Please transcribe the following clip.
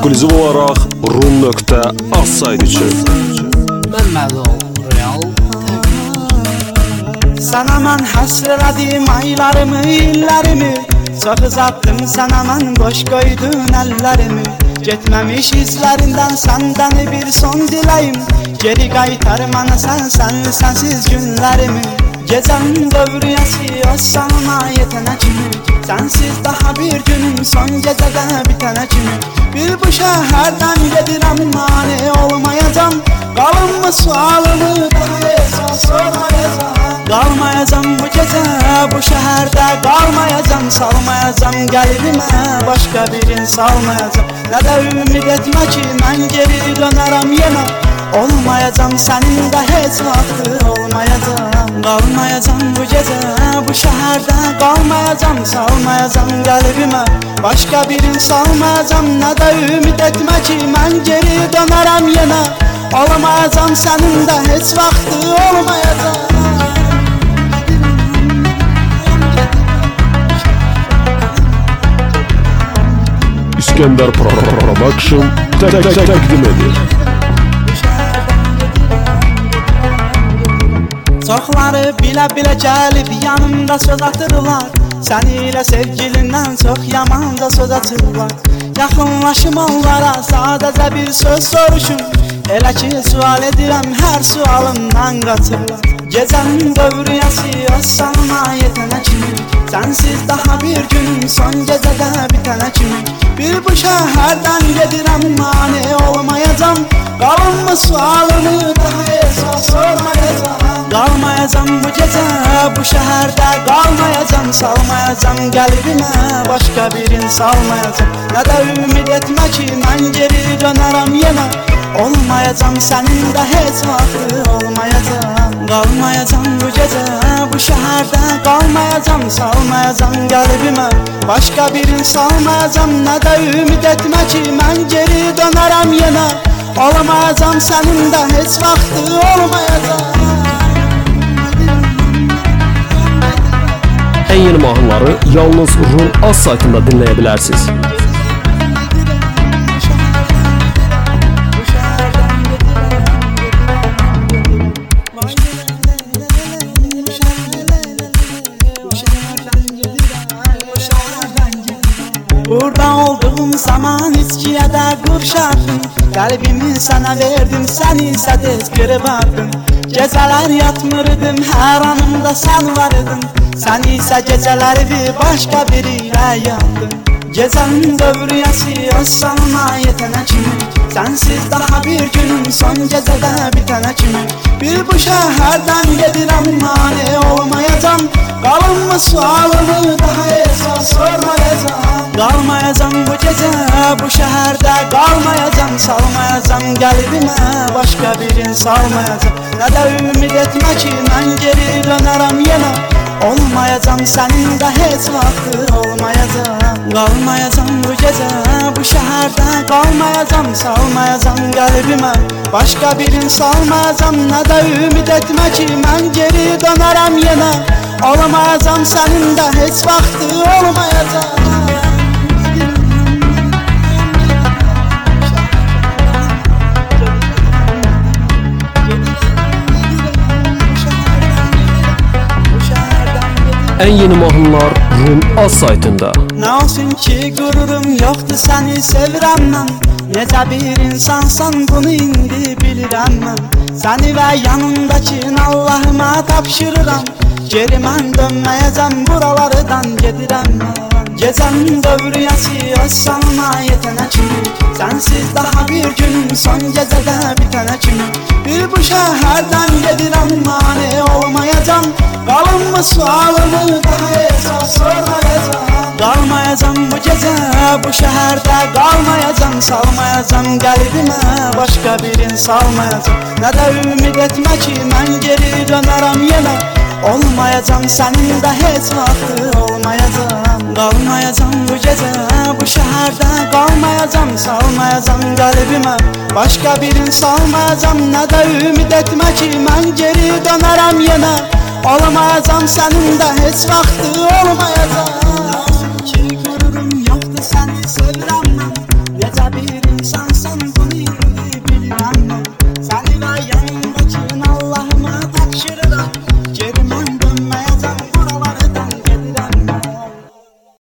Ekskluziv olaraq rum.az sayt üçün. Real. Sana mən həsrədim aylarımı, illərimi. Çox uzattım sana mən, boş qoydun əllərimi. Getməmiş izlərindən səndən bir son diləyim. Geri qaytar mənə sənsiz günlərimi. Gecənin dövrüyəsi o sana yetənə kimi. Sənsiz daha bir günüm son gecədə bitənə kimi. Bir bu şəhərdən gedirəm, mane olmayacam. Qalınmı sualımı daha sormayacam. Qalmayacam bu gecə bu şəhərdə, qalmayacam, salmayacam qəlbimə başqa birini salmayacam. Nə də ümid etmə ki mən geri dönərəm yenə. Olmayacam sənin də heç vaxtı olmayacam. Qalmayacam bu gecə bu şəhərdə, qalmayacam, salmayacam qəlbimə başqa birini salmayacam. Nə də ümid etmə ki mən geri dönərəm yenə. Olmayacam sənin də heç vaxtı olmayacam. İskəndər Production təqdim edir. Çoxları bilə-bilə gəlib yanımda söz atırlar. Sən ilə sevgilindən çox yamanca söz atırlar. Yaxınlaşım onlara, sadəcə bir söz soruşum. Elə ki sual edirəm, hər sualımdan qaçırlar. Gecənin dövrüyəsi o sana yetənə kimi. Sənsiz daha bir günüm son gecədə bitənə kimi. Bir bu şəhərdən gedirəm, mane olmayacam. Qalınmı sualımı daha sormayacam. Qalmayacam bu gecə bu şəhərdə, qalmayacam, salmayacam qəlbimə başqa birini salmayacam. Nə də ümid etmə ki mən geri dönərəm yenə. Olmayacam sənin də heç vaxtı olmayacam. Qalmayacam bu gecə bu şəhərdə, qalmayacam, salmayacam qəlbimə başqa birini salmayacam. Nə də ümid etmə ki mən geri dönərəm yenə. Olmayacam sənin də heç vaxtı olmayacam. Ən yeni mahnıları yalnız rum.az saytında dinləyə bilərsiniz. Burada olduğum zaman içkiyə də qurşardım. Qəlbimi sənə verdim, sən isə tez qırıbardın. Gecələr yatmırdım, hər anımda sən vardın. Sən isə gecələri başqa biri ilə yandın. Gecənin dövrüyəsi o sana yetənə kimi. Sənsiz daha bir günüm son gecədə bitənə kimi. Bir bu şəhərdən gedirəm, mane olmayacam. Qalınmı sualımı daha sormayacam. Qalmayacam bu gecə bu şəhərdə, qalmayacam, salmayacam qəlbimə başqa birini salmayacam. Nə də ümid etmə ki mən geri dönərəm yenə. Olmayacam sənin də heç vaxtı olmayacam. Qalmayacam bu gecə bu şəhərdə, qalmayacam, salmayacam qəlbimə başqa birini salmayacam. Nə də ümid etmə ki mən geri dönərəm yenə. Olmayacam sənin də heç vaxtı olmayacam. Ən yeni mahnılar rum.az saytında. Nə olsun ki qururum yoxdur, səni sevirəm mən. Necə bir insansan bunu indi bilirəm mən. Səni və yanındakı Allahıma tapşırıram. Geri mən dönməyəcəm, buralardan gedirəm mən. Gecənin dövrüyəsi o sana yetənə kimi. Sənsiz daha bir günüm son gecədə bitənə kimi. Bir bu şəhərdən gedirəm, mane olmayacam. Qalınmı sualımı daha sormayacam. Qalmayacam bu gecə bu şəhərdə, qalmayacam, salmayacam qəlbimə başqa birini salmayacam. Nə də ümid etmə ki mən geri dönərəm yenə. Olmayacam sənin də heç vaxtı olmayacam. Qalmayacam bu gecə bu şəhərdə, qalmayacam, salmayacam qəlbimə başqa birini salmayacam. Nə də ümid etmə ki mən geri dönərəm yenə. Olmayacam sənin də heç vaxtı olmayacam. Nə olsun ki qururum yoxdur, səni sevirəm mən. Necə bir Şırıram